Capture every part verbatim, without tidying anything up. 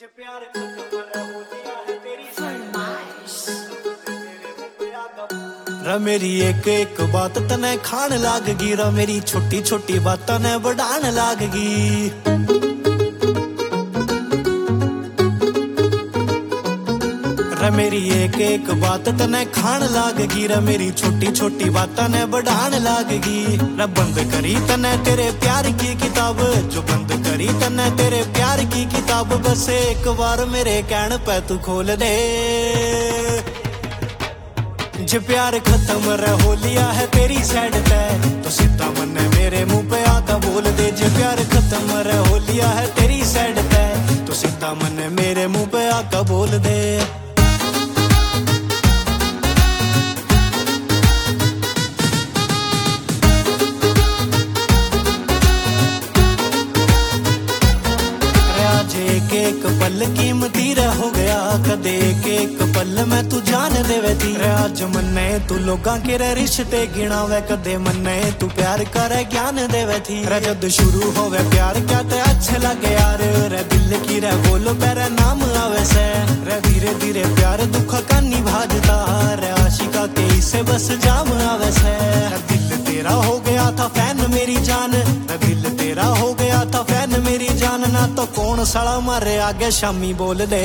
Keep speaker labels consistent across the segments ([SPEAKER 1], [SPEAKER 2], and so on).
[SPEAKER 1] जे प्यार खत्म हो गया है तेरी रा मेरी एक एक बात तने खान लागगी रा मेरी छोटी छोटी बातां ने बढ़ान लागगी। रा मेरी एक एक बात तने खान लागगी रा मेरी छोटी छोटी बातां ने बढ़ान लागगी। रा बंद करी तने तेरे प्यार की किताब, जो बंद करी तने तेरे प्यार की किताब, बस एक बार मेरे कहन पे तू खोल दे। जे प्यार खत्म रह हो लिया है तेरी साइड तय, तो सीधा मन मेरे मुंह पे आका बोल दे। जे प्यार खत्म रह हो लिया है तेरी साइड तय, तो सीधा मन मेरे मुंह पे आका बोल दे। एक एक पल कीमती रह हो गया, कदे एक एक पल में तू जान देवे थी। आज मन्ने तू लोगां के रिश्ते गिनावे, कदे मन्ने तू प्यार करे ज्ञान देवे थी। जद शुरू होवे प्यार क्या ते अच्छे लगे यार, रे दिल की रे बोलो पेरे नाम आवे से। रे धीरे धीरे प्यार दुख का निभाजता, रे आशिका के इसे बस जाम आवे से। दिल तेरा हो गया था फैन मेरी जान, दिल तेरा हो गया था फैन मेरी जान, ना तो कौन साला मारे आगे शामी बोल दे।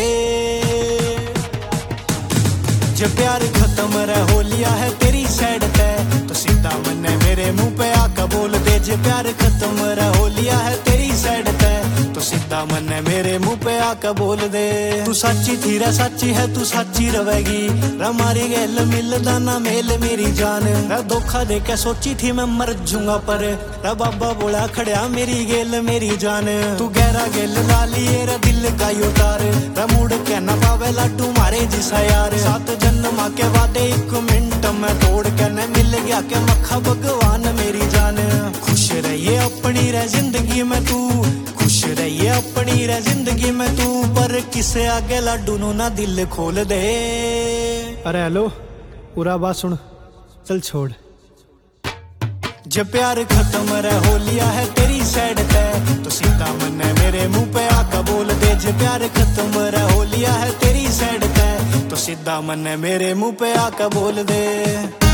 [SPEAKER 1] जे प्यार खत्म रह हो लिया है तेरी साइड तय, तो सीधा मन मेरे मुंह पे आका बोल दे। जे प्यार खत्म रह हो लिया है तेरी साइड तय, तो सीधा मन मेरे मुंह पे आका बोल दे। तू सच्ची थी रे सच्ची है तू सच्ची रवेगी, हमारी गल मिलदा ना मेल मेरी जान। रे धोखा दे के सोची थी मैं मर जूंगा, पर रे बाबा बोला खड़िया मेरी गेल मेरी जान। तू गहरा गेल ला लिए रे दिल का यो तार, रे मुड़ के ना पावे लाडू मारे जिसा यार। सात जन्म के वादे एक मिनट में तोड़ के न मिल गया के मक्खा भगवान मेरी जान। खुश रहिए अपनी रे जिंदगी में तू, खुश रहिए अपनी रे जिंदगी में तू, पर किसे आगे लाडू नु ना दिल खोल दे।
[SPEAKER 2] अरे हेलो पूरा बात सुन, चल छोड़।
[SPEAKER 1] जे प्यार खत्म रह हो लिया है तेरी साइड तय, तो सीधा मन मेरे मुंह पे आका बोल दे। जे प्यार खत्म रह हो लिया है तेरी साइड तय, तो सीधा मन मेरे मुंह पे आका बोल दे।